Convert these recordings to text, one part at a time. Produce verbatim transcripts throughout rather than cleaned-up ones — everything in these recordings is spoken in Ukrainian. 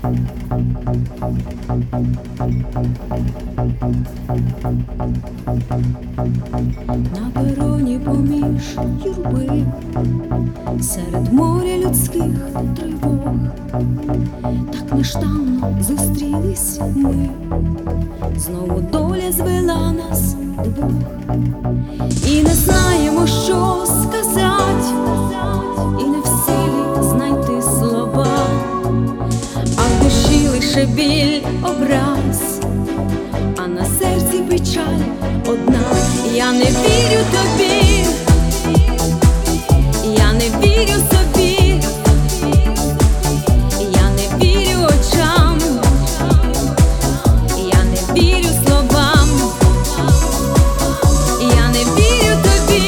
На пероні поміж юрби, серед моря людських тривог, так нещавно зустрілись ми, знову доля звела нас двох. І не знаємо, що сказать, і не в силі знайти слова, а в душі лише біль, образ, а на серці печаль одна. Я не вірю тобі, я не вірю собі, я не вірю очам, я не вірю словам, я не вірю тобі,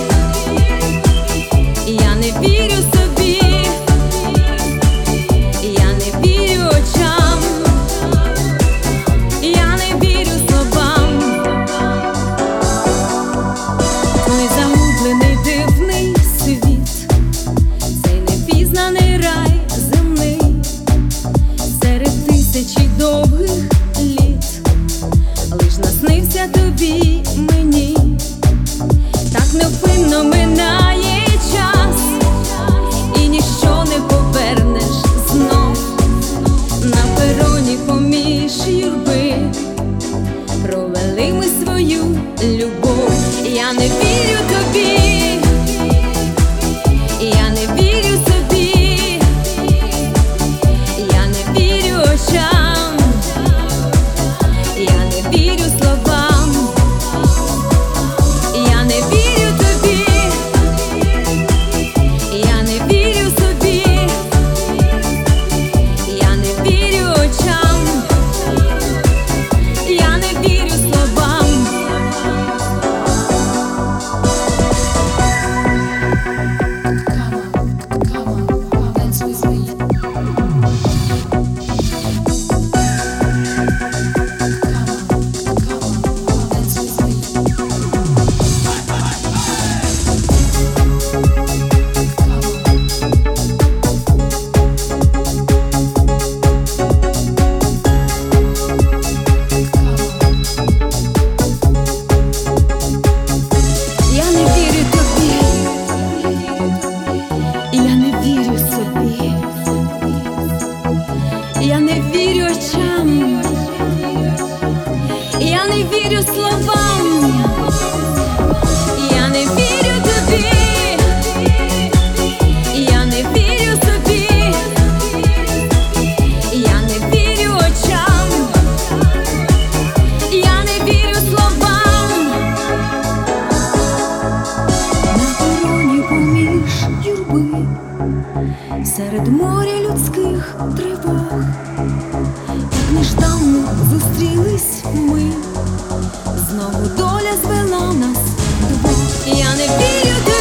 я не вірю собі, я не вірю очам, я не вірю словам. Той загублений дивний світ, цей непізнаний рай земний, серед тисячі довгих літ лиш наснився тобі мені. Так невпинно минає час, і ніщо не повернеш знов. На пероні поміж юрби провели ми свою любов. Я не вірю тобі, я не вірю собі, я не вірю очам, я не вірю словам, я не вірю тобі, я не вірю собі, я не вірю очам, я не вірю словам. Я не вірю тобі, я не вірю собі, я не вірю очам, я не вірю словам, я не вірю тобі, я не вірю собі, я не вірю очам, я не вірю словам. На пероні поміж юрби, серед моря людських тривог, так нещавно зустрілись ми, знову доля звела нас двох. Я не вірю тобі,